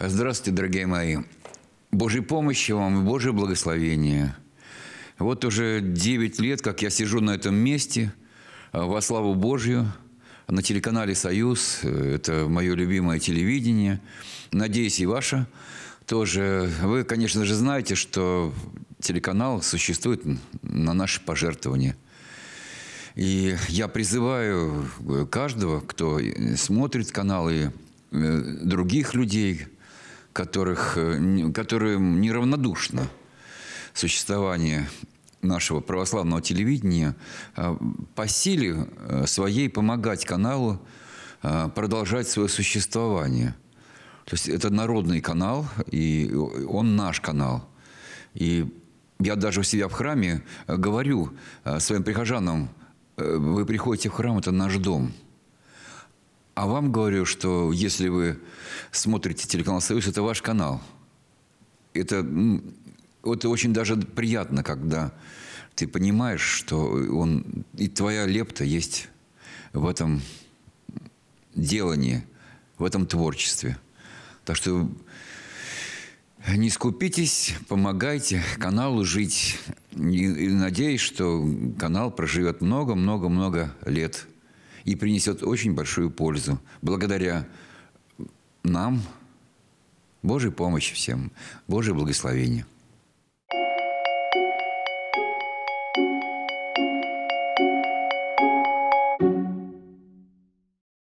Здравствуйте, дорогие мои. Божьей помощи вам и Божье благословение. Вот уже 9 лет, как я сижу на этом месте, во славу Божью, на телеканале «Союз». Это мое любимое телевидение. Надеюсь, и ваше тоже. Вы, конечно же, знаете, что телеканал существует на наши пожертвования. И я призываю каждого, кто смотрит канал, и других людей, которым неравнодушно существование нашего православного телевидения, по силе своей помогать каналу продолжать свое существование. То есть это народный канал, и он наш канал. И я даже у себя в храме говорю своим прихожанам: вы приходите в храм, это наш дом. А вам говорю, что если вы смотрите телеканал «Союз», это ваш канал. Это очень даже приятно, когда ты понимаешь, что и твоя лепта есть в этом делании, в этом творчестве. Так что не скупитесь, помогайте каналу жить. И надеюсь, что канал проживет много-много-много лет и принесет очень большую пользу. Благодаря нам, Божьей помощи всем, Божье благословение.